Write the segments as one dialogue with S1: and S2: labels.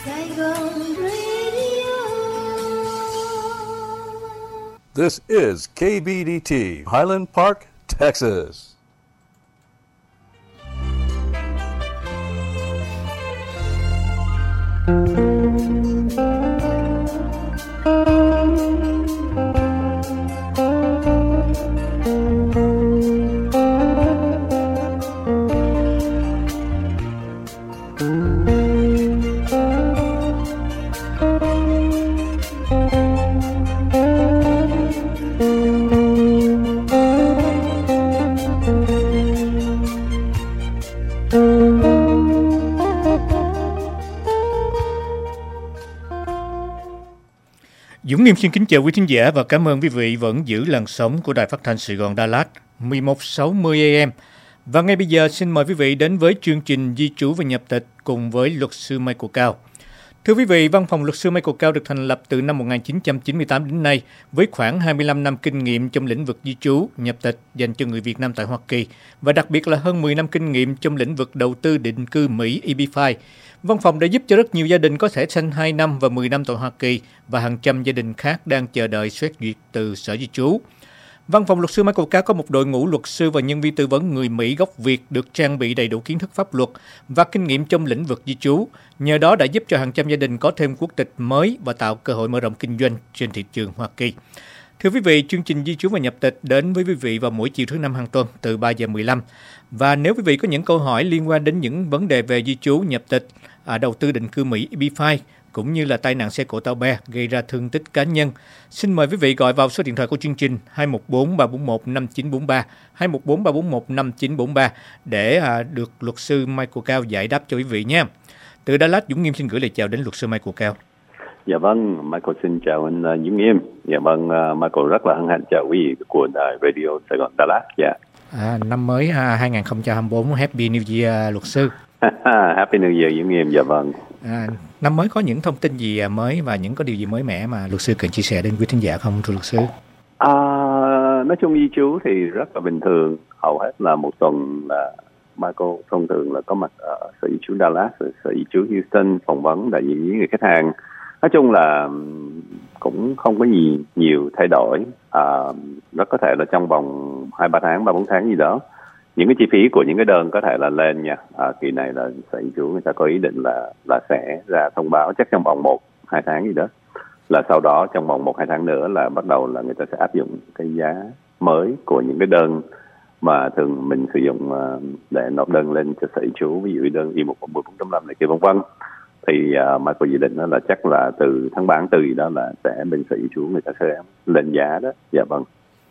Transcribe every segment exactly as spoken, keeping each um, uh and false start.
S1: Saigon Radio.
S2: This is K B D T, Highland Park, Texas.
S3: Dũng Nghiêm xin kính chào quý thính giả và cảm ơn quý vị vẫn giữ làn sóng của Đài Phát thanh Sài Gòn Đà Lạt mười một sáu mươi A M. Và ngay bây giờ xin mời quý vị đến với chương trình Di trú và nhập tịch cùng với luật sư Michael Cao. Thưa quý vị, văn phòng luật sư Michael Cao được thành lập từ năm một nghìn chín trăm chín mươi tám đến nay với khoảng hai mươi lăm năm kinh nghiệm trong lĩnh vực di trú, nhập tịch dành cho người Việt Nam tại Hoa Kỳ và đặc biệt là hơn mười năm kinh nghiệm trong lĩnh vực đầu tư định cư Mỹ E B năm. Văn phòng đã giúp cho rất nhiều gia đình có thẻ xanh hai năm và mười năm tại Hoa Kỳ và hàng trăm gia đình khác đang chờ đợi xét duyệt từ Sở Di trú. Văn phòng luật sư Michael Cao có một đội ngũ luật sư và nhân viên tư vấn người Mỹ gốc Việt được trang bị đầy đủ kiến thức pháp luật và kinh nghiệm trong lĩnh vực di trú. Nhờ đó đã giúp cho hàng trăm gia đình có thêm quốc tịch mới và tạo cơ hội mở rộng kinh doanh trên thị trường Hoa Kỳ. Thưa quý vị, chương trình Di trú và nhập tịch đến với quý vị vào mỗi chiều thứ năm hàng tuần từ ba giờ mười lăm. Và nếu quý vị có những câu hỏi liên quan đến những vấn đề về di trú, nhập tịch, à, đầu tư định cư Mỹ E B năm cũng như là tai nạn xe cộ tàu bè gây ra thương tích cá nhân, xin mời quý vị gọi vào số điện thoại của chương trình hai một bốn ba bốn một năm chín bốn ba, hai một bốn ba bốn một năm chín bốn ba để à, được luật sư Michael Cao giải đáp cho quý vị nha. Từ Đà Lạt, Dũng Nghiêm xin gửi lời chào đến luật sư Michael Cao.
S4: Dạ vâng, Michael xin chào anh uh, Dũng Nghiêm. Dạ vâng, uh, Michael rất là hân hạnh chào quý vị của đài Radio Sài Gòn Đà Lạt. Dạ.
S3: À, năm mới à, hai không hai tư, Happy New Year luật sư.
S4: Happy New Year Dũng Nghiêm. Dạ vâng.
S3: À, năm mới có những thông tin gì mới và những có điều gì mới mẻ mà luật sư cần chia sẻ đến quý thính giả không thưa luật sư?
S4: À, nói chung di trú thì rất là bình thường, hầu hết là một tuần là Michael thông thường là có mặt ở Sở Di trú Dallas, Sở Di trú Houston phỏng vấn đại diện với người khách hàng. Nói chung là cũng không có gì nhiều thay đổi, à, rất có thể là trong vòng hai ba tháng, ba bốn tháng gì đó, những cái chi phí của những cái đơn có thể là lên nha. À, kỳ này là Sở Di trú người ta có ý định là là sẽ ra thông báo chắc trong vòng một hai tháng gì đó, là sau đó trong vòng một hai tháng nữa là bắt đầu là người ta sẽ áp dụng cái giá mới của những cái đơn mà thường mình sử dụng để nộp đơn lên cho Sở Di trú, ví dụ đơn I một không bốn chấm năm này kia vân vân. Thì uh, mà có dự định đó là chắc là từ tháng ba tháng tư gì đó là sẽ bên Sở Di trú người ta sẽ lên giá đó. Dạ vâng.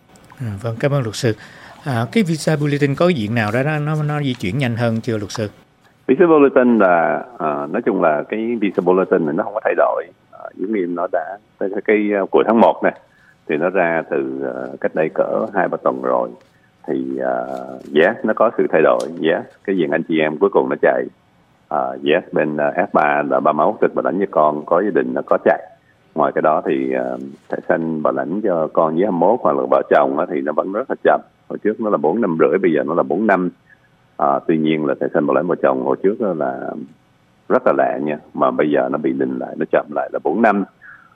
S3: À, vâng, cảm ơn luật sư. À, cái visa bulletin có diện nào đó nó nó di chuyển nhanh hơn chưa luật sư?
S4: Visa bulletin là uh, nói chung là cái visa bulletin này nó không có thay đổi. Uh, Dũng Nghiêm nó đã cái, cái uh, của tháng một này thì nó ra từ uh, cách đây cỡ hai ba tuần rồi. Thì uh, yes, nó có sự thay đổi. Yes, cái diện anh chị em cuối cùng nó chạy. Uh, yes, bên uh, F ba là ba máu tịch bảo lãnh cho con có gia đình nó có chạy. Ngoài cái đó thì uh, thẻ xanh bảo lãnh cho con với hai mươi mốt hoặc là vợ chồng thì nó vẫn rất là chậm. Hồi trước nó là bốn năm rưỡi, bây giờ nó là bốn năm. Uh, tuy nhiên là thẻ xanh bảo lãnh vợ chồng hồi trước là rất là lạ nha, mà bây giờ nó bị đình lại, nó chậm lại là bốn năm.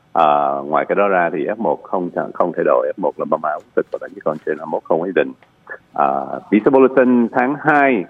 S4: Uh, ngoài cái đó ra thì F một không không thay đổi, F một là ba máu tịch bảo lãnh cho con trên hai mươi mốt không ý định. Uh, Visa Bulletin tháng hai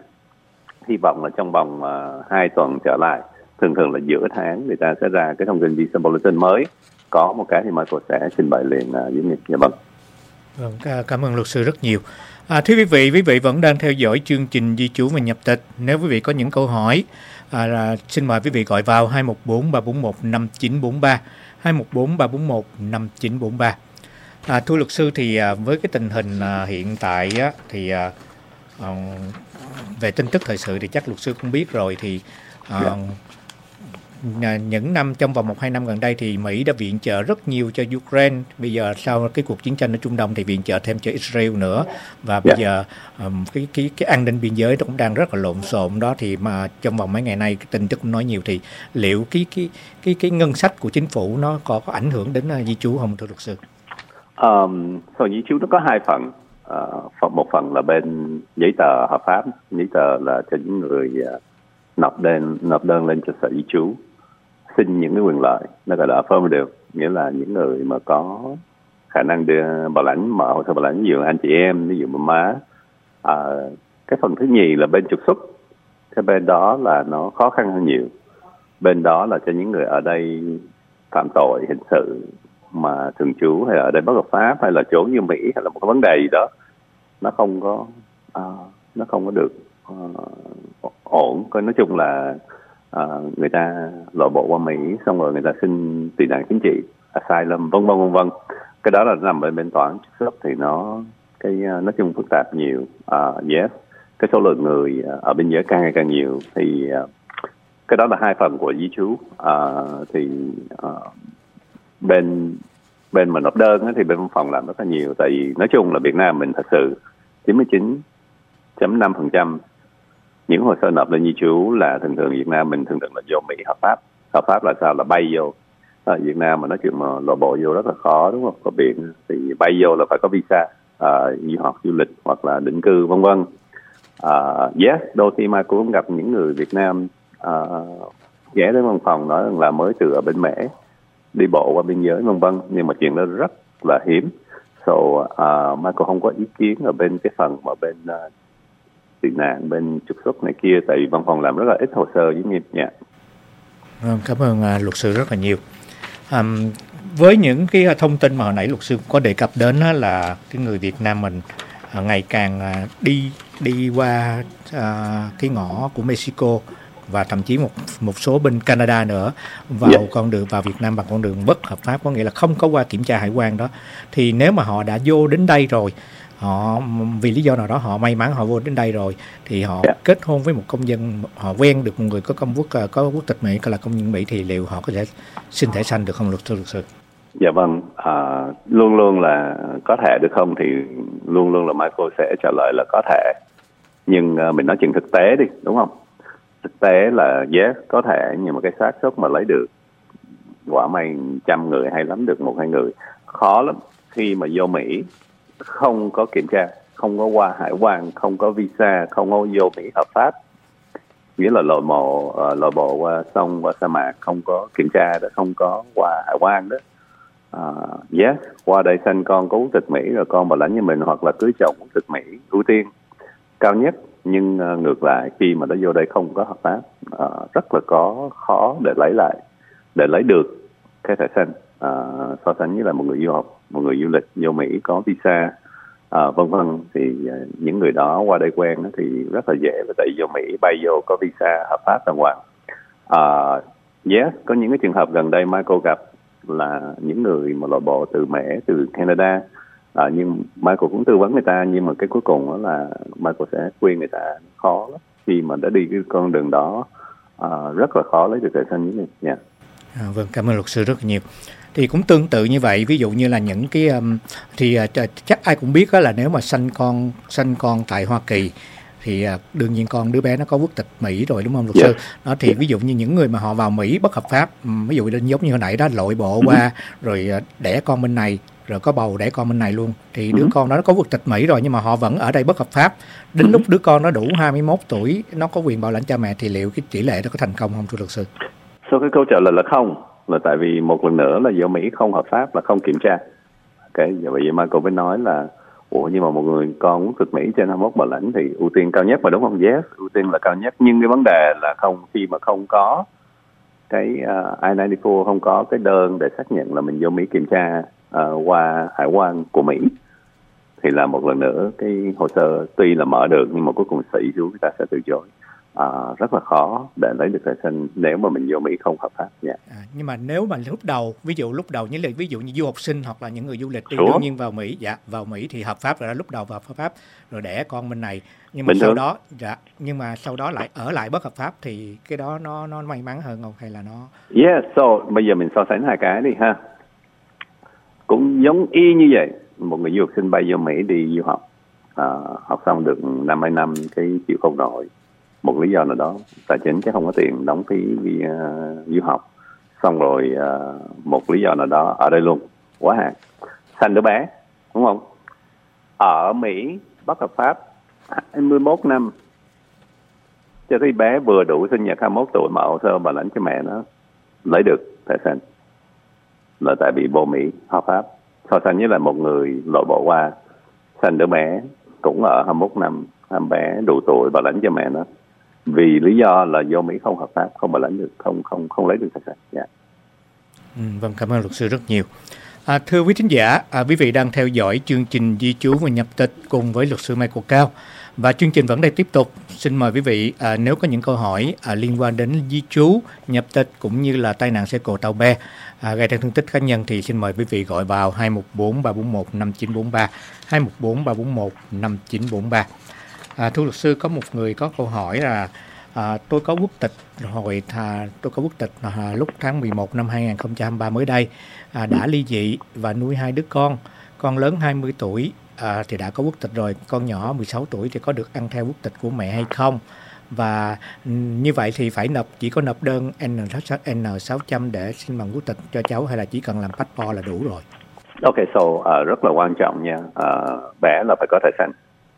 S4: hy vọng là trong vòng uh, hai tuần trở lại, thường thường là giữa tháng người ta sẽ ra cái thông tin Visa Bulletin mới. Có một cái thì Michael sẽ trình bày liền uh, với mình. Dạ vâng.
S3: Vâng, cảm ơn luật sư rất nhiều. À, thưa quý vị, quý vị vẫn đang theo dõi chương trình Di trú và nhập tịch. Nếu quý vị có những câu hỏi, à, là, xin mời quý vị gọi vào hai một bốn ba bốn một năm chín bốn ba, hai một bốn ba bốn một năm chín bốn ba. À, thưa luật sư, thì à, với cái tình hình à, hiện tại á, thì à, à, về tin tức thời sự thì chắc luật sư cũng biết rồi, thì à, yeah. những năm trong vòng một hai năm gần đây thì Mỹ đã viện trợ rất nhiều cho Ukraine. Bây giờ sau cái cuộc chiến tranh ở Trung Đông thì viện trợ thêm cho Israel nữa, và bây yeah. giờ um, cái cái cái an ninh biên giới nó cũng đang rất là lộn xộn đó. Thì mà trong vòng mấy ngày nay cái tin tức cũng nói nhiều, thì liệu cái cái cái cái ngân sách của chính phủ nó có có ảnh hưởng đến uh, di trú không thưa luật sư?
S4: Um, so, di trú nó có hai phần. Uh, phần một phần là bên giấy tờ hợp pháp, giấy tờ là cho những người uh, nộp đơn nộp đơn lên cho Sở Di trú. xin những cái quyền lợi, nó gọi là affirmative, nghĩa là những người mà có khả năng đưa bảo lãnh, mở hồ sơ bảo lãnh, ví dụ anh chị em, ví dụ bà má. À, cái phần thứ nhì là bên trục xuất, cái bên đó là nó khó khăn hơn nhiều. Bên đó là cho những người ở đây phạm tội hình sự mà thường trú hay ở đây bất hợp pháp hay là trốn như Mỹ hay là một cái vấn đề gì đó, nó không có uh, nó không có được uh, ổn. Coi nói chung là uh, người ta lộ bộ qua Mỹ xong rồi người ta xin tị nạn chính trị, asylum, vân vân vân vân. Cái đó là nằm bên bên tòa án trục xuất thì nó cái uh, nói chung phức tạp nhiều. Uh, yes, cái số lượng người uh, ở biên giới càng ngày càng nhiều thì uh, cái đó là hai phần của di trú. Uh, thì uh, bên bên mà nộp đơn ấy, thì bên văn phòng làm rất là nhiều, tại vì nói chung là Việt Nam mình thật sự chín mươi chín phẩy năm phần trăm những hồ sơ nộp lên di trú là thường thường Việt Nam mình thường thường là vô Mỹ hợp pháp. Hợp pháp là sao? Là bay vô. Ở Việt Nam mà nói chuyện mà lộ bộ vô rất là khó, đúng không? Có biển thì bay vô là phải có visa, uh, du học, du lịch hoặc là định cư vân vân. Uh, yes, đôi khi mà cũng gặp những người Việt Nam uh, ghé đến văn phòng nói rằng là mới từ ở bên Mễ đi bộ qua biên giới vân vân, nhưng mà chuyện đó rất là hiếm. So uh, Michael không có ý kiến ở bên cái phần mà bên uh, tị nạn, bên trục xuất này kia, tại vì văn phòng làm rất là ít hồ sơ giống như nha.
S3: Cảm ơn uh, luật sư rất là nhiều. Um, với những cái thông tin mà hồi nãy luật sư có đề cập đến á, là cái người Việt Nam mình uh, ngày càng uh, đi đi qua uh, cái ngõ của Mexico và thậm chí một một số bên Canada nữa vào yeah. con đường vào Việt Nam bằng con đường bất hợp pháp, có nghĩa là không có qua kiểm tra hải quan đó. Thì nếu mà họ đã vô đến đây rồi, họ vì lý do nào đó họ may mắn họ vô đến đây rồi thì họ yeah. kết hôn với một công dân, họ quen được một người có công quốc có quốc tịch Mỹ, có là công dân Mỹ, thì liệu họ có thể xin thẻ xanh được không luật sư? Luật sư
S4: Dạ vâng, à, luôn luôn là có thể được không thì luôn luôn là Michael sẽ trả lời là có thể, nhưng uh, mình nói chuyện thực tế đi, đúng không? Thực tế là yes, có thể, nhưng mà cái xác suất mà lấy được quả may trăm người hay lắm được một hai người, khó lắm. Khi mà vô Mỹ không có kiểm tra, không có qua hải quan, không có visa, không có vô Mỹ hợp pháp, nghĩa là lội bộ uh, lội bộ qua sông, qua sa mạc, không có kiểm tra, đã không có qua hải quan đó. Uh, yes, qua đây sanh con có quốc tịch Mỹ rồi con bảo lãnh như mình, hoặc là cưới chồng quốc tịch Mỹ ưu tiên cao nhất. Nhưng uh, ngược lại khi mà nó vô đây không có hợp pháp, uh, rất là có khó để lấy lại, để lấy được cái thẻ xanh. Uh, so sánh với là một người du học, một người du lịch vô Mỹ có visa, uh, vân vân, thì uh, những người đó qua đây quen thì rất là dễ, và tại vô Mỹ bay vô có visa hợp pháp đàng hoàng. Uh, yes, có những cái trường hợp gần đây Michael gặp là những người mà lội bộ từ Mễ, từ Canada. À, nhưng Michael cũng tư vấn người ta, nhưng mà cái cuối cùng đó là Michael sẽ khuyên người ta khó lắm. Khi mà đã đi cái con đường đó, à, rất là khó lấy được thẻ xanh như này. Yeah.
S3: À, vâng, cảm ơn luật sư rất là nhiều. Thì cũng tương tự như vậy, ví dụ như là những cái um, thì uh, chắc ai cũng biết đó là nếu mà sanh con sanh con tại Hoa Kỳ thì uh, đương nhiên con đứa bé nó có quốc tịch Mỹ rồi, đúng không luật
S4: yeah.
S3: sư? Đó thì yeah. ví dụ như những người mà họ vào Mỹ bất hợp pháp, um, ví dụ giống như hồi nãy đó lội bộ mm-hmm. qua rồi uh, đẻ con bên này, rồi có bầu đẻ con bên này luôn, thì đứa mm-hmm. con đó nó có quốc tịch Mỹ rồi nhưng mà họ vẫn ở đây bất hợp pháp. Đến mm-hmm. lúc đứa con nó đủ hai mươi mốt tuổi, nó có quyền bảo lãnh cha mẹ, thì liệu cái tỷ lệ đó có thành công không thưa luật sư?
S4: Sau cái câu trả lời là không, là tại vì một lần nữa là vô Mỹ không hợp pháp là không kiểm tra. Cái vậy vậy mà cô mới nói là ủa nhưng mà một người con quốc tịch Mỹ trên hai mươi mốt bảo lãnh thì ưu tiên cao nhất mà, đúng không? Yes, ưu tiên là cao nhất, nhưng cái vấn đề là không, khi mà không có cái uh, I chín mươi tư, không có cái đơn để xác nhận là mình vô Mỹ kiểm tra uh, qua hải quan của Mỹ, thì là một lần nữa cái hồ sơ tuy là mở được nhưng mà cuối cùng sĩ chú người ta sẽ từ chối. À, rất là khó để lấy được thẻ xanh nếu mà mình vô Mỹ không hợp pháp. Yeah.
S3: À, nhưng mà nếu mà lúc đầu, ví dụ lúc đầu như là ví dụ như du học sinh hoặc là những người du lịch đi,
S4: Sure.
S3: đương nhiên vào Mỹ, dạ vào Mỹ thì hợp pháp rồi đó, lúc đầu vào hợp pháp rồi đẻ con bên này, nhưng mà
S4: Bình
S3: sau
S4: thường.
S3: đó dạ nhưng mà sau đó lại ở lại bất hợp pháp, thì cái đó nó nó may mắn hơn không hay là nó?
S4: Yeah, so bây giờ mình so sánh hai cái đi ha. Cũng giống y như vậy, một người du học sinh bay vô Mỹ đi du học, à, học xong được năm hai năm cái chịu không nổi, một lý do nào đó tài chính chứ không có tiền đóng phí vì uh, du học, xong rồi uh, một lý do nào đó ở đây luôn quá hạn sanh đứa bé, đúng không? Ở Mỹ bất hợp pháp hai mươi mốt năm cho thấy bé vừa đủ sinh nhật hai mươi mốt tuổi mà hồ sơ bảo lãnh cho mẹ nó lấy được thẻ xanh là tại vì vô Mỹ hợp pháp. So sánh với là một người lội bộ qua sanh đứa bé cũng ở hai mươi mốt năm, em bé đủ tuổi bảo lãnh cho mẹ nó, vì lý do là vô Mỹ không hợp pháp, không bảo lãnh được, không không không lấy được thẻ xanh. Yeah.
S3: Ừ, vâng, cảm ơn luật sư rất nhiều. À, thưa quý thính giả, à, quý vị đang theo dõi chương trình Di trú và nhập tịch cùng với luật sư Michael Cao, và chương trình vẫn đang tiếp tục. Xin mời quý vị à, nếu có những câu hỏi à, liên quan đến di trú, nhập tịch cũng như là tai nạn xe cộ tàu bè à, gây ra thương tích cá nhân thì xin mời quý vị gọi vào hai một bốn ba bốn một năm chín bốn ba, hai một bốn ba bốn một năm chín bốn ba. À, thưa luật sư, có một người có câu hỏi là à, tôi có quốc tịch hồi thà, tôi có quốc tịch à, lúc tháng mười một năm hai không hai ba mới đây, à, đã ly dị và nuôi hai đứa con. Con lớn hai mươi tuổi à, thì đã có quốc tịch rồi, con nhỏ mười sáu tuổi thì có được ăn theo quốc tịch của mẹ hay không? Và như vậy thì phải nộp, chỉ có nộp đơn N sáu trăm để xin bằng quốc tịch cho cháu, hay là chỉ cần làm passport là đủ rồi?
S4: Ok, so uh, rất là quan trọng nha. Uh, bé là phải có thẻ xanh.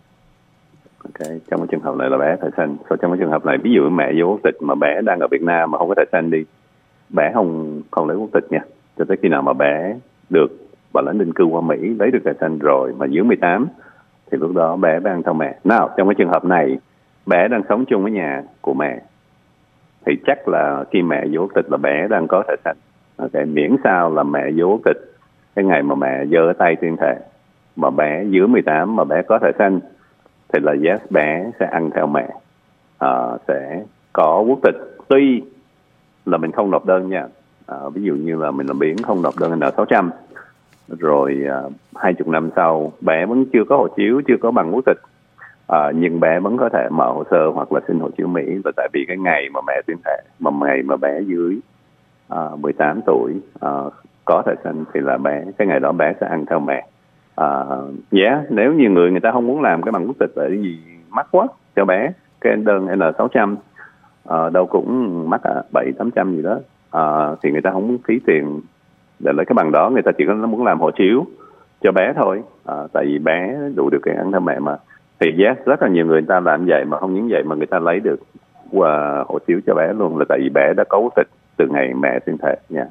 S4: Ok, trong cái trường hợp này là bé thẻ xanh. So, trong cái trường hợp này, ví dụ mẹ vô quốc tịch mà bé đang ở Việt Nam mà không có thẻ xanh đi, bé không không lấy quốc tịch nha, cho tới khi nào mà bé được bảo lãnh định cư qua Mỹ, lấy được thẻ xanh rồi mà dưới mười tám thì lúc đó bé phải ăn theo mẹ. Nào, trong cái trường hợp này bé đang sống chung với nhà của mẹ thì chắc là khi mẹ vô quốc tịch là bé đang có thẻ xanh. Ok, miễn sao là mẹ vô quốc tịch cái ngày mà mẹ giơ tay tuyên thệ mà bé dưới mười tám mà bé có thẻ xanh thì là yes, bé sẽ ăn theo mẹ, à, sẽ có quốc tịch. Tuy là mình không nộp đơn nha, à, ví dụ như là mình làm biển không nộp đơn N sáu trăm, rồi hai mươi năm sau bé vẫn chưa có hộ chiếu, chưa có bằng quốc tịch, à, nhưng bé vẫn có thể mở hồ sơ hoặc là xin hộ chiếu Mỹ, là tại vì cái ngày mà mẹ tuyên thệ, mà ngày mà bé dưới à, mười tám tuổi à, có thẻ xanh thì là bé, cái ngày đó bé sẽ ăn theo mẹ. À, yeah, nếu như người người ta không muốn làm cái bằng quốc tịch bởi vì mắc quá cho bé, cái đơn N sáu trăm à, đâu cũng mắc à, bảy tám trăm gì đó, à, thì người ta không muốn phí tiền để lấy cái bằng đó, người ta chỉ có muốn làm hộ chiếu cho bé thôi, à, tại vì bé đủ điều kiện ăn theo mẹ mà. Thì yes, rất là nhiều người, người ta làm vậy mà không những vậy mà người ta lấy được uh, hộ chiếu cho bé luôn, là tại vì bé đã có quốc tịch từ ngày mẹ tuyên thệ nha.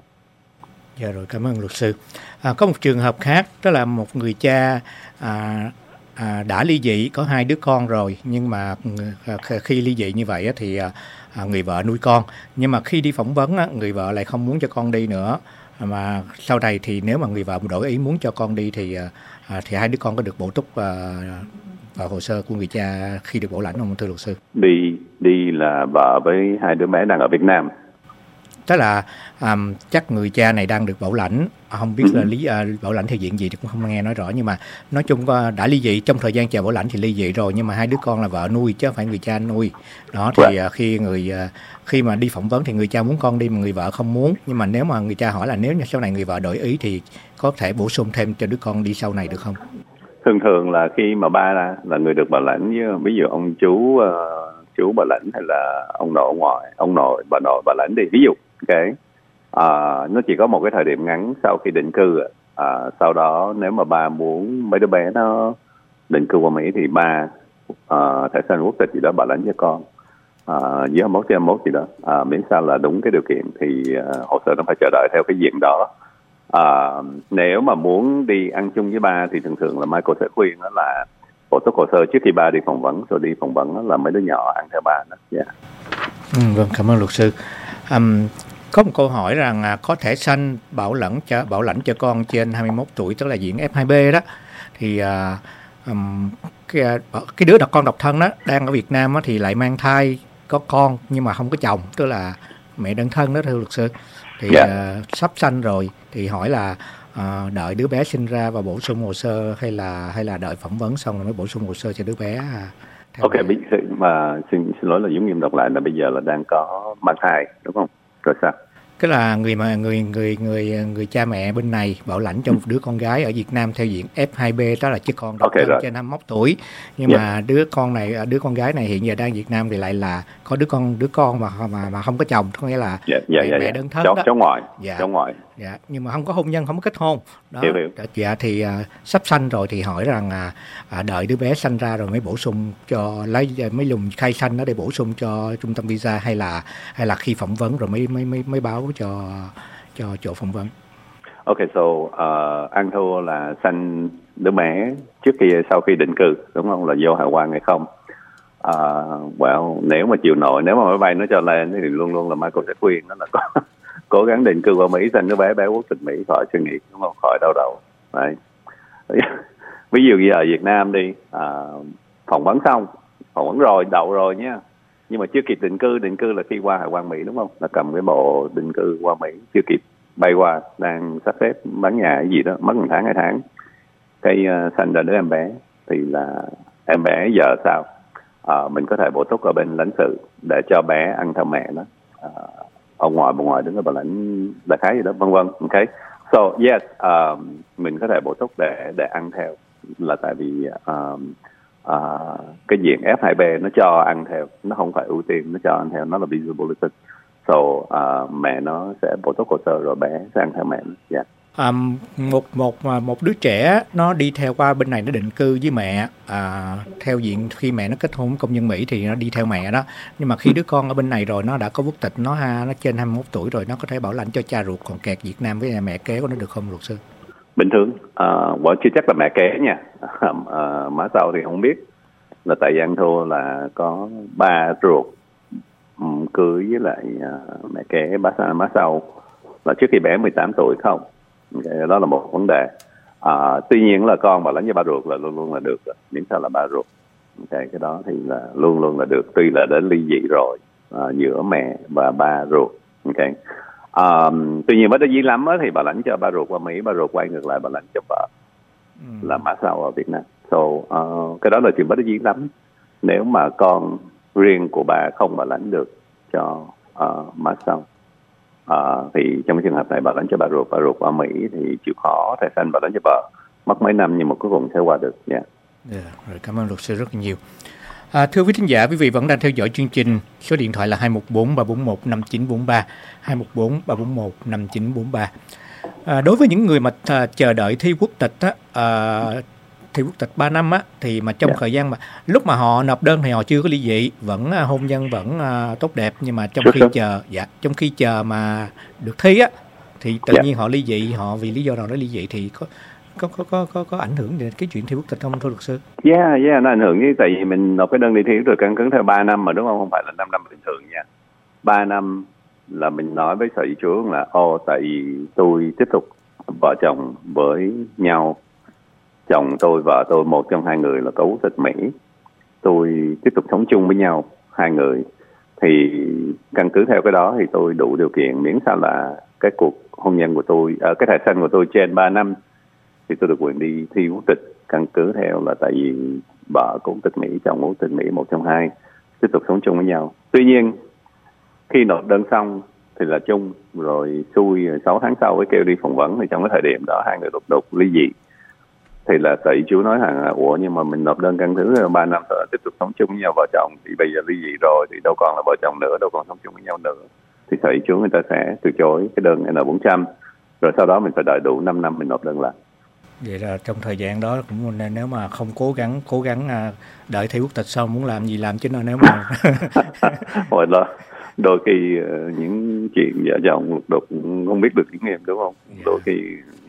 S3: Dạ rồi, cảm ơn luật sư. À, có một trường hợp khác, đó là một người cha à, à, đã ly dị, có hai đứa con rồi, nhưng mà à, khi ly dị như vậy thì à, người vợ nuôi con, nhưng mà khi đi phỏng vấn á, người vợ lại không muốn cho con đi nữa, mà sau này thì nếu mà người vợ đổi ý muốn cho con đi thì à, thì hai đứa con có được bổ túc à, vào hồ sơ của người cha khi được bảo lãnh không, thưa luật sư?
S4: Đi đi là vợ với hai đứa bé đang ở Việt Nam.
S3: Tức là um, chắc người cha này đang được bảo lãnh, không biết là lý uh, bảo lãnh theo diện gì thì cũng không nghe nói rõ, nhưng mà nói chung uh, đã ly dị, trong thời gian chờ bảo lãnh thì ly dị rồi, nhưng mà hai đứa con là vợ nuôi chứ không phải người cha nuôi. Đó thì uh, khi người uh, khi mà đi phỏng vấn thì người cha muốn con đi mà người vợ không muốn, nhưng mà nếu mà người cha hỏi là nếu như sau này người vợ đổi ý thì có thể bổ sung thêm cho đứa con đi sau này được không?
S4: Thường thường là khi mà ba là, là người được bảo lãnh, với ví dụ ông chú uh, chú bảo lãnh hay là ông nội ngoại, ông nội bà nội bảo lãnh đi, ví dụ cái à, nó chỉ có một cái thời điểm ngắn sau khi định cư, à, sau đó nếu mà ba muốn mấy đứa bé nó định cư qua Mỹ thì ba à, thẻ xanh quốc tịch gì đó bảo lãnh cho con à, dưới hai mươi mốt trên hai mươi mốt gì đó, à, miễn sao là đúng cái điều kiện thì à, hồ sơ nó phải chờ đợi theo cái diện đó. À, nếu mà muốn đi ăn chung với ba thì thường thường là Michael sẽ khuyên đó là bổ túc hồ sơ trước khi ba đi phỏng vấn, rồi đi phỏng vấn đó là mấy đứa nhỏ ăn theo ba đó. Yeah.
S3: Ừ, vâng, cảm ơn luật sư. Um, có một câu hỏi rằng à, có thẻ xanh bảo lãnh cho bảo lãnh cho con trên hai mươi mốt tuổi, tức là diện F hai B đó, thì à, um, cái, cái đứa độc con độc thân đó đang ở Việt Nam đó, thì lại mang thai có con nhưng mà không có chồng, tức là mẹ đơn thân đó, thưa luật sư, thì yeah. à, sắp sanh rồi thì hỏi là à, đợi đứa bé sinh ra và bổ sung hồ sơ hay là hay là đợi phỏng vấn xong rồi mới bổ sung hồ sơ cho đứa bé. À,
S4: ok, bé. Mà xin xin lỗi là giống như đọc lại là bây giờ là đang có mang thai đúng không? Rồi sao?
S3: Cái là người mà người người người người cha mẹ bên này bảo lãnh cho một đứa con gái ở Việt Nam theo diện F hai B, đó là chiếc con độc thân okay, trên hai mươi mốt tuổi, nhưng yeah. mà đứa con này đứa con gái này hiện giờ đang Việt Nam thì lại là có đứa con đứa con mà mà mà không có chồng, có nghĩa là
S4: yeah, yeah,
S3: mẹ,
S4: yeah,
S3: mẹ
S4: yeah.
S3: đơn thân
S4: cháu,
S3: đó,
S4: cháu ngoại,
S3: dạ.
S4: cháu ngoại,
S3: dạ, nhưng mà không có hôn nhân, không có kết hôn đó.
S4: Hiểu, hiểu.
S3: Dạ thì uh, sắp sanh rồi thì hỏi rằng à, à, đợi đứa bé sanh ra rồi mới bổ sung cho lấy mới dùng khai sanh đó để bổ sung cho trung tâm visa, hay là hay là khi phỏng vấn rồi mới mới mới mới báo cho cho chỗ phỏng vấn.
S4: Okay, so uh, ăn thua là sanh đứa bé trước khi sau khi định cư, đúng không? Là vô hải quan hay không? Uh, well, nếu mà chịu nổi, nếu mà máy bay nó cho lên thì luôn luôn là Michael sẽ khuyên đó là có cố gắng định cư qua Mỹ, sanh đứa bé bé quốc tịch Mỹ khỏi suy nghĩ, đúng không? Khỏi đau đầu. Đấy. Ví dụ như ở Việt Nam đi, uh, phỏng vấn xong, phỏng vấn rồi, đậu rồi nhé, nhưng mà chưa kịp định cư. Định cư là khi qua hải quan Mỹ, đúng không? Là cầm cái bộ định cư qua Mỹ, chưa kịp bay qua, đang sắp xếp bán nhà cái gì đó, mất một tháng hai tháng, cái uh, sanh ra đứa em bé, thì là em bé giờ sao? Uh, mình có thể bổ túc ở bên lãnh sự để cho bé ăn theo mẹ nó. Uh, ông ngoại bà ngoại đứng ở bà lãnh đại khái gì đó, vân vân. Okay, so yes, uh, mình có thể bổ túc để để ăn theo, là tại vì uh, uh, cái diện F hai B nó cho ăn theo, nó không phải ưu tiên, nó cho ăn theo, nó là visible citizen. So uh, mẹ nó sẽ bổ túc hồ sơ rồi bé sẽ ăn theo mẹ nó. Yeah.
S3: Um, một một một đứa trẻ nó đi theo qua bên này, nó định cư với mẹ, à, theo diện khi mẹ nó kết hôn công dân Mỹ thì nó đi theo mẹ đó. Nhưng mà khi đứa con ở bên này rồi, nó đã có quốc tịch, nó ha, nó trên hai mươi mốt tuổi rồi, nó có thể bảo lãnh cho cha ruột còn kẹt Việt Nam với mẹ kế của nó được không, luật sư?
S4: Bình thường, uh, chưa chắc là mẹ kế nha. uh, má sau thì không biết, là tại vì ăn thua là có ba ruột um, cưới với lại uh, mẹ kế má, má sau là trước khi bé mười tám tuổi không. Okay, đó là một vấn đề. À, tuy nhiên là con bảo lãnh với ba ruột là luôn luôn là được, miễn sao là ba ruột. Okay, cái đó thì là luôn luôn là được, tuy là đến ly dị rồi à, giữa mẹ và ba ruột. Okay. À, tuy nhiên bất đắc dĩ lắm á, thì bảo lãnh cho ba ruột qua Mỹ, ba ruột quay ngược lại bảo lãnh cho vợ ừ. là má sau ở Việt Nam. So uh, cái đó là chuyện bất đắc dĩ lắm. Nếu mà con riêng của bà không bảo lãnh được cho uh, má sau, À, thì trong cái trường hợp này bảo lãnh cho bà ruột, bà ruột qua Mỹ thì chịu khó thẻ xanh bảo lãnh cho vợ, mất mấy năm nhưng mà cuối cùng sẽ qua được. Yeah.
S3: Yeah, rồi, cảm ơn luật sư rất là nhiều. À, thưa quý thính giả, quý vị vẫn đang theo dõi chương trình. Số điện thoại là hai một bốn ba bốn một năm chín bốn ba, hai một bốn ba bốn một năm chín bốn ba. À, đối với những người mà à, chờ đợi thi quốc tịch á, à, thi quốc tịch ba năm á, thì mà trong yeah. thời gian mà lúc mà họ nộp đơn thì họ chưa có ly dị, vẫn uh, hôn nhân vẫn uh, tốt đẹp, nhưng mà trong sure, khi sure. chờ dạ trong khi chờ mà được thi á thì tự yeah. nhiên họ ly dị, họ vì lý do nào đó ly dị, thì có có có có có, có ảnh hưởng đến cái chuyện thi quốc tịch không, thưa luật sư?
S4: Yeah, yeah, nó ảnh hưởng chứ, tại vì mình nộp cái đơn đi thi rồi căn cứ theo ba năm mà, đúng không? Không phải là năm năm bình thường nha. ba năm là mình nói với sở di trú là ô, tại vì tôi tiếp tục vợ chồng với nhau, chồng tôi, vợ tôi, một trong hai người là có quốc tịch Mỹ, tôi tiếp tục sống chung với nhau hai người, thì căn cứ theo cái đó thì tôi đủ điều kiện, miễn sao là cái cuộc hôn nhân của tôi, ở cái thẻ xanh của tôi trên ba năm thì tôi được quyền đi thi quốc tịch, căn cứ theo là tại vì vợ có quốc tịch Mỹ, chồng có quốc tịch Mỹ, một trong hai tiếp tục sống chung với nhau. Tuy nhiên khi nộp đơn xong thì là chung, rồi xui sáu tháng sau mới kêu đi phỏng vấn, thì trong cái thời điểm đó hai người đột đột ly dị, thì là tỷ chú nói rằng là ủa, nhưng mà mình nộp đơn căn cứ ba năm rồi tiếp tục sống chung với nhau vợ chồng, thì bây giờ ly dị rồi thì đâu còn là vợ chồng nữa, đâu còn sống chung với nhau nữa, thì tỷ chú người ta sẽ từ chối cái đơn N bốn trăm, rồi sau đó mình phải đợi đủ năm năm mình nộp đơn lại.
S3: Vậy là trong thời gian đó cũng nên, nếu mà không cố gắng cố gắng đợi thi quốc tịch xong muốn làm gì làm, chứ nếu mà
S4: hồi đó đôi khi uh, những chuyện vợ chồng đột không biết được kinh nghiệm, đúng không? Yeah. Đôi khi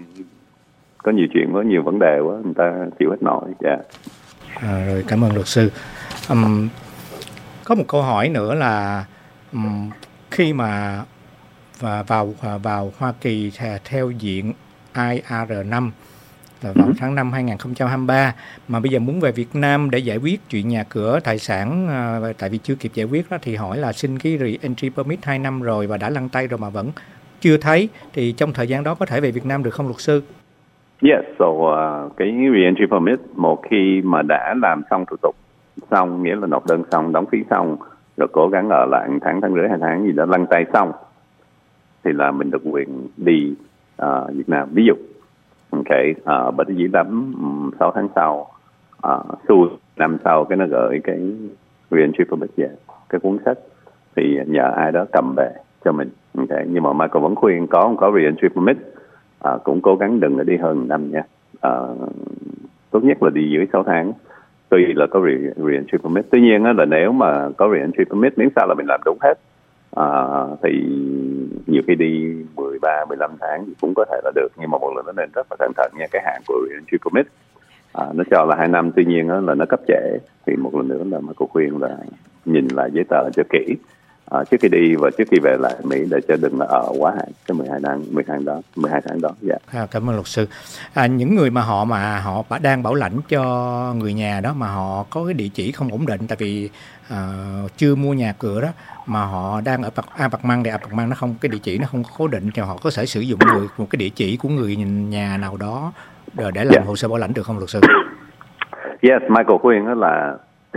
S4: có nhiều chuyện, có nhiều vấn đề quá, người ta chịu hết nổi. Yeah.
S3: À, rồi, cảm ơn luật sư. Um, có một câu hỏi nữa là um, khi mà và vào vào Hoa Kỳ theo diện I R năm là vào ừ. tháng năm hai không hai ba, mà bây giờ muốn về Việt Nam để giải quyết chuyện nhà cửa, tài sản, uh, tại vì chưa kịp giải quyết đó, thì hỏi là xin cái re-entry permit hai năm rồi và đã lăn tay rồi mà vẫn chưa thấy, thì trong thời gian đó có thể về Việt Nam được không, luật sư?
S4: Yes, so uh, cái re-entry permit một khi mà đã làm xong thủ tục xong, nghĩa là nộp đơn xong, đóng phí xong, rồi cố gắng ở lại một tháng, tháng rưỡi, hai tháng gì đó, lăn tay xong, thì là mình được quyền đi uh, Việt Nam. Ví dụ, ok, uh, bởi vì lắm um, sáu tháng sau, uh, xuôi năm sau cái nó gửi cái re-entry permit về, cái cuốn sách, thì nhờ ai đó cầm về cho mình. Okay. Nhưng mà Michael vẫn khuyên có không có re-entry permit, À, cũng cố gắng đừng có đi hơn năm nha. À, tốt nhất là đi dưới sáu tháng, tuy là có re-entry permit. Tuy nhiên á, là nếu mà có re-entry permit, miễn sao là mình làm đúng hết, À, thì nhiều khi đi mười ba, mười lăm tháng thì cũng có thể là được, nhưng mà một lần nó nên rất là cẩn thận nha. Cái hạn của Entry Commit à, nó cho là hai năm, tuy nhiên đó là nó cấp trễ, thì một lần nữa là Michael khuyên là nhìn lại giấy tờ cho kỹ à, trước khi đi và trước khi về lại Mỹ, để cho đừng là ở quá hạn cái mười hai tháng, mười tháng đó, mười hai tháng đó. Dạ.
S3: À, cảm ơn luật sư. À, những người mà họ mà họ đang bảo lãnh cho người nhà đó mà họ có cái địa chỉ không ổn định, tại vì à, chưa mua nhà cửa đó, mà họ đang ở apartment, để apartment nó không, cái địa chỉ nó không có cố định, thì họ có thể sử dụng người, một cái địa chỉ của người nhà nào đó để làm yeah. hồ sơ bảo lãnh được không luật sư?
S4: Yes, Michael khuyên đó là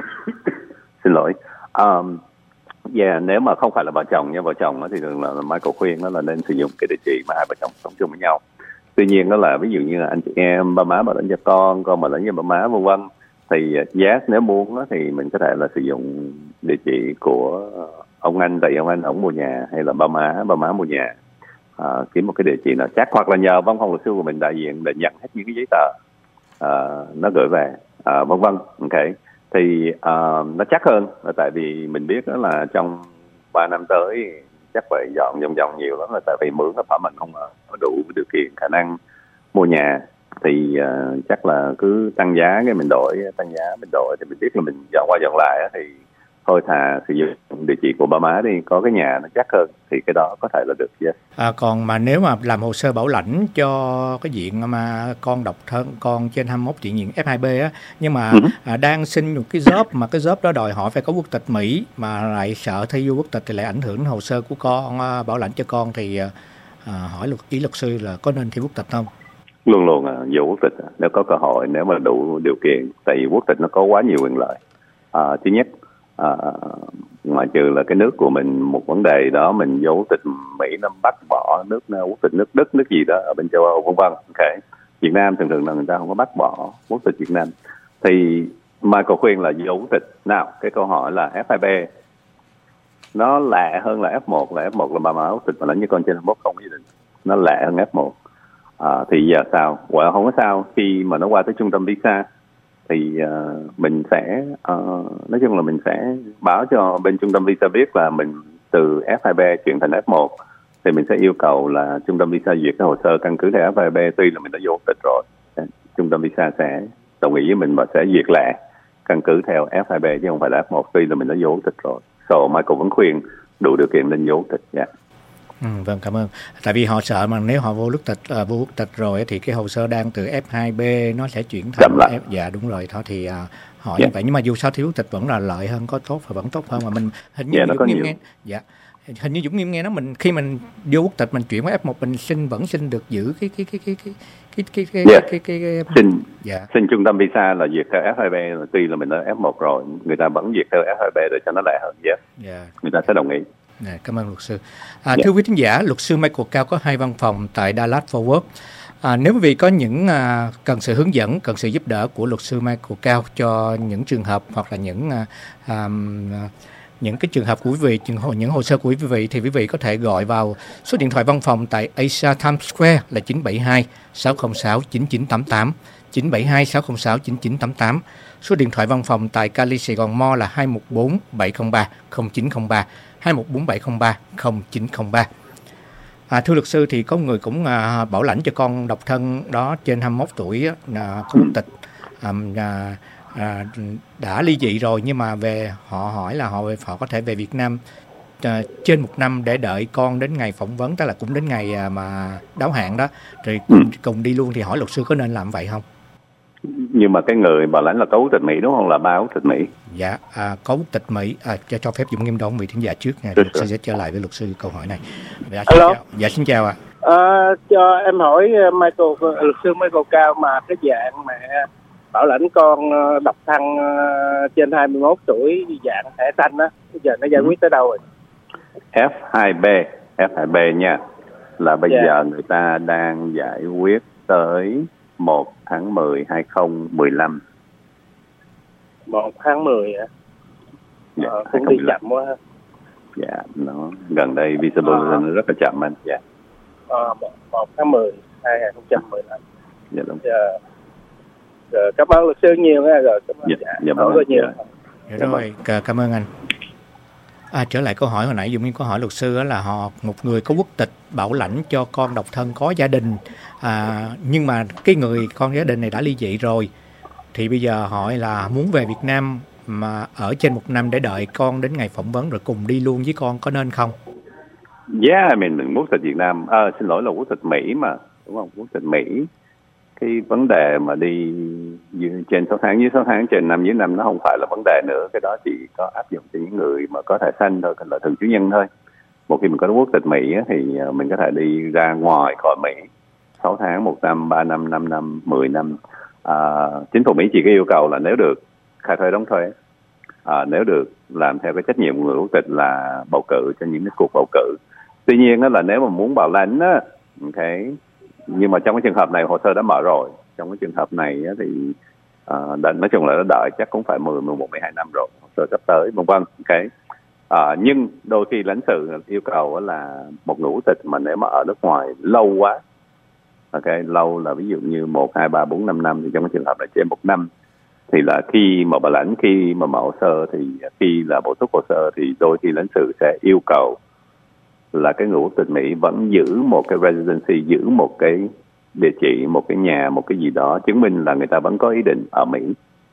S4: xin lỗi. Um, yeah, nếu mà không phải là vợ chồng nha, vợ chồng đó thì thường là Michael khuyên đó là nên sử dụng cái địa chỉ mà hai vợ chồng sống chung với nhau. Tuy nhiên đó là ví dụ như là anh chị em, ba má bảo lãnh cho con, con bảo lãnh cho ba má, vân vân. Thì yes, nếu muốn đó, thì mình có thể là sử dụng địa chỉ của ông anh, tại ông anh ổng mua nhà, hay là ba má, ba má mua nhà. À, kiếm một cái địa chỉ nào chắc, hoặc là nhờ văn phòng luật sư của mình đại diện để nhận hết những cái giấy tờ à, nó gửi về, à, vân vân. Ok, thì à, nó chắc hơn, là tại vì mình biết đó là trong ba năm tới chắc phải dọn vòng vòng nhiều lắm, là tại vì mướn hợp mình không có đủ điều kiện khả năng mua nhà, thì uh, chắc là cứ tăng giá cái mình đổi, tăng giá mình đổi, thì mình biết là mình dọn qua dọn lại thì thôi thà sử dụng địa chỉ của ba má đi, có cái nhà nó chắc hơn, thì cái đó có thể là được. Yes.
S3: À, còn mà nếu mà làm hồ sơ bảo lãnh cho cái diện mà con độc thân, con trên hai mươi mốt chuyện diện F hai B á, nhưng mà uh-huh. à, đang xin một cái job, mà cái job đó đòi hỏi phải có quốc tịch Mỹ, mà lại sợ thi vô quốc tịch thì lại ảnh hưởng hồ sơ của con, bảo lãnh cho con, thì à, hỏi luật ý luật sư là có nên thi quốc tịch không?
S4: Luôn luôn à, dù quốc tịch nếu có cơ hội, nếu mà đủ điều kiện, tại vì quốc tịch nó có quá nhiều quyền lợi. À, thứ nhất, à, ngoại trừ là cái nước của mình một vấn đề đó, mình vô quốc tịch Mỹ nó bắt bỏ nước quốc tịch nước Đức, nước gì đó ở bên châu Âu, vân vân. Okay. Việt Nam thường thường là người ta không có bắt bỏ quốc tịch Việt Nam, thì Michael khuyên là vô quốc tịch. Nào, cái câu hỏi là F hai B nó lạ hơn là F một, là F một là bà má quốc tịch mà lãnh như con trên hai mươi mốt không có gì định, nó lạ hơn F một. À, thì giờ sao? Well, không có sao, khi mà nó qua tới trung tâm visa thì uh, mình sẽ uh, nói chung là mình sẽ báo cho bên trung tâm visa biết là mình từ F hai B chuyển thành F một, thì mình sẽ yêu cầu là trung tâm visa duyệt cái hồ sơ căn cứ theo F hai B, tuy là mình đã vô quốc tịch rồi, trung tâm visa sẽ đồng ý với mình và sẽ duyệt lại căn cứ theo F hai B chứ không phải là F một, tuy là mình đã vô quốc tịch rồi. So Michael vẫn khuyên đủ điều kiện nên vô quốc tịch. Yeah.
S3: Ừ, vâng, cảm ơn. Tại vì họ sợ mà nếu họ vô quốc tịch, à, vô quốc tịch rồi thì cái hồ sơ đang từ F hai B nó sẽ chuyển thành F, dạ đúng rồi đó, thì à, hỏi yeah. như vậy. Nhưng mà dù sao thì quốc tịch vẫn là lợi hơn, có tốt và vẫn tốt hơn. Mà mình hình như
S4: yeah,
S3: Dũng Nghiêm nghe, dạ hình như Dũng Nghiêm nghe nó mình khi mình vô quốc tịch mình chuyển qua F một mình xin vẫn xin được giữ cái cái cái cái cái cái cái cái,
S4: yeah.
S3: cái, cái, cái, cái
S4: xin
S3: dạ.
S4: xin trung tâm visa là duyệt theo F hai B, là tuy là mình đã F một rồi, người ta vẫn duyệt theo F hai B để cho nó lẻ hơn. Yeah. Yeah. Người ta sẽ đồng ý.
S3: Nè, cảm ơn luật sư. À, yeah. Thưa quý thính giả, luật sư Michael Cao có hai văn phòng tại Dallas Fort Worth. À, nếu quý vị có những à, cần sự hướng dẫn, cần sự giúp đỡ của luật sư Michael Cao cho những trường hợp hoặc là những à, à, những cái trường hợp của quý vị, những hồ sơ của quý vị, thì quý vị có thể gọi vào số điện thoại văn phòng tại Asia Times Square là chín bảy hai sáu không sáu chín chín tám tám, chín bảy hai sáu không sáu chín chín tám tám. Số điện thoại văn phòng tại Cali Sài Gòn Mall là hai một bốn bảy không ba không chín không ba, hai một bốn bảy không ba không chín không ba. À, thưa luật sư, thì có người cũng à, bảo lãnh cho con độc thân đó trên hai mươi mốt tuổi à, có quốc tịch à, à, à, đã ly dị rồi, nhưng mà về họ hỏi là họ họ có thể về Việt Nam à, trên một năm để đợi con đến ngày phỏng vấn, tức là cũng đến ngày à, mà đáo hạn đó rồi cùng, cùng đi luôn, thì hỏi luật sư có nên làm vậy không?
S4: Nhưng mà cái người bảo lãnh là có quốc tịch Mỹ đúng không, là ba quốc tịch Mỹ?
S3: Dạ, à, có quốc tịch Mỹ. À, cho, cho phép Dũng Nghiêm đón vị thính giả trước nha, luật sư sẽ trở lại với luật sư câu hỏi này. Dạ, xin chào. Dạ, xin chào ạ.
S5: À. À, cho em hỏi Michael, luật sư Michael Cao, mà cái dạng mà bảo lãnh con độc thân trên hai mươi mốt tuổi dạng thẻ xanh á, bây giờ nó giải quyết tới đâu rồi?
S4: F hai B, F hai B nha, là bây yeah. giờ người ta đang giải quyết tới một tháng mười hai không một lăm.
S5: một tháng mười hả?
S4: Dạ,
S5: ờ, cũng đi chậm quá.
S4: Dạ, nó gần đây visible à. Nó rất là chậm anh. Dạ.
S5: Ờ, một tháng mười hai không một lăm.
S4: Dạ đúng.
S5: Dạ. Rồi, cảm ơn luật sư nhiều nha. Rồi, cảm ơn.
S4: Dạ, dạ,
S5: dạ,
S4: dạ,
S5: nhiều.
S3: Dạ, rồi, cảm ơn anh. À, trở lại câu hỏi hồi nãy Dũng Nghiêm có hỏi luật sư là họ một người có quốc tịch bảo lãnh cho con độc thân có gia đình, à, nhưng mà cái người con gia đình này đã ly dị rồi, thì bây giờ hỏi là muốn về Việt Nam mà ở trên một năm để đợi con đến ngày phỏng vấn rồi cùng đi luôn với con, có nên không?
S4: Yeah, mình quốc tịch Việt Nam, à, xin lỗi là quốc tịch Mỹ mà, đúng không? Quốc tịch Mỹ. Cái vấn đề mà đi trên sáu tháng, dưới sáu tháng, trên năm dưới năm nó không phải là vấn đề nữa. Cái đó chỉ có áp dụng cho những người mà có thẻ xanh thôi, là thường trú nhân thôi. Một khi mình có quốc tịch Mỹ thì mình có thể đi ra ngoài khỏi Mỹ sáu tháng, một năm, ba năm, năm năm, mười năm. À, chính phủ Mỹ chỉ có yêu cầu là nếu được khai thuế đóng thuế, à, nếu được làm theo cái trách nhiệm của người quốc tịch là bầu cử cho những cái cuộc bầu cử. Tuy nhiên đó là nếu mà muốn bảo lãnh á, okay, nhưng mà trong cái trường hợp này hồ sơ đã mở rồi. Trong cái trường hợp này á, thì uh, đã, nói chung là nó đợi chắc cũng phải mười, mười một, mười hai năm rồi, hồ sơ sắp tới, vân vân. Okay. Uh, nhưng đôi khi lãnh sự yêu cầu là một người quốc tịch mà nếu mà ở nước ngoài lâu quá, okay, lâu là ví dụ như một, hai, ba, bốn, năm năm, thì trong cái trường hợp này trên một năm, thì là khi mà bảo lãnh, khi mà mở hồ sơ, thì khi là bổ túc hồ sơ thì đôi khi lãnh sự sẽ yêu cầu là cái người quốc tịch Mỹ vẫn giữ một cái residency, giữ một cái địa chỉ, một cái nhà, một cái gì đó chứng minh là người ta vẫn có ý định ở Mỹ,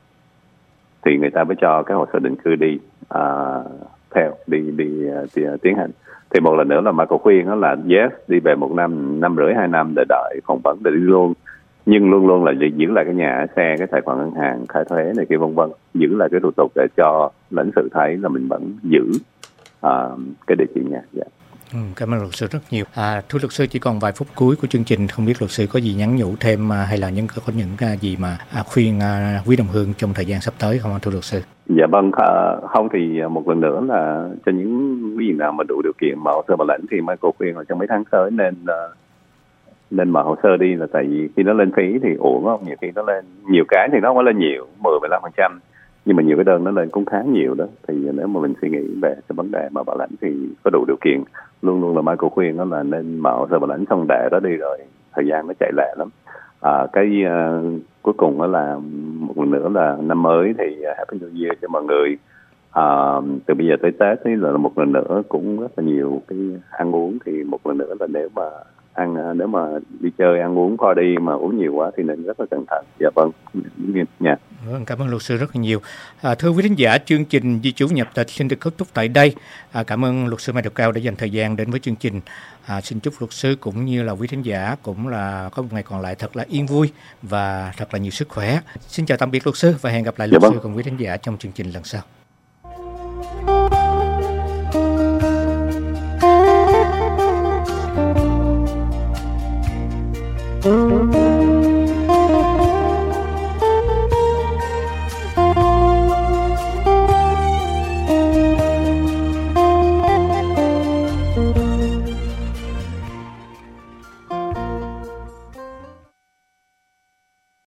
S4: thì người ta mới cho cái hồ sơ định cư đi à, theo đi đi, đi đi tiến hành. Thì một lần nữa là Michael khuyên đó là yes, đi về một năm, năm rưỡi, hai năm để đợi phỏng vấn để đi luôn, nhưng luôn luôn là giữ lại cái nhà, xe, cái tài khoản ngân hàng, khai thuế này kia vân vân, giữ lại cái thủ tục để cho lãnh sự thấy là mình vẫn giữ à, cái địa chỉ nhà. Yeah.
S3: Ừ, cảm ơn luật sư rất nhiều. À, thưa luật sư, chỉ còn vài phút cuối của chương trình, không biết luật sư có gì nhắn nhủ thêm à, hay là những có những à, gì mà à, khuyên à, quý đồng hương trong thời gian sắp tới không, thưa luật sư?
S4: Dạ vâng, không thì một lần nữa là cho những quý vị nào mà đủ điều kiện mở hồ sơ bảo lãnh thì Michael khuyên là trong mấy tháng tới nên uh, nên mở hồ sơ đi, là tại vì khi nó lên phí thì uổng không, nhiều khi nó lên nhiều cái thì nó không có lên nhiều, mười, mười lăm phần trăm, nhưng mà nhiều cái đơn nó lên cũng khá nhiều đó. Thì nếu mà mình suy nghĩ về cái vấn đề mà bảo lãnh thì có đủ điều kiện, luôn luôn là Michael khuyên đó là nên mở hồ sơ bảo lãnh xong để đó đi, rồi thời gian nó chạy lẹ lắm. À, cái uh, cuối cùng đó là một lần nữa là năm mới thì uh, Happy New Year cho mọi người. Uh, từ bây giờ tới Tết thì là một lần nữa cũng rất là nhiều cái ăn uống, thì một lần nữa là nếu mà ăn nếu mà đi chơi ăn uống party mà uống nhiều quá thì nên rất là cẩn thận. Dạ vâng, nha.
S3: Vâng, cảm ơn luật sư rất là nhiều. À, thưa quý thính giả, chương trình Di Chủ Nhập Tịch xin được kết thúc tại đây. À, cảm ơn luật sư Mai Đạo Cao đã dành thời gian đến với chương trình. À, xin chúc luật sư cũng như là quý thính giả cũng là có một ngày còn lại thật là yên vui và thật là nhiều sức khỏe. Xin chào tạm biệt luật sư và hẹn gặp lại luật dạ vâng. sư cùng quý thính giả trong chương trình lần sau.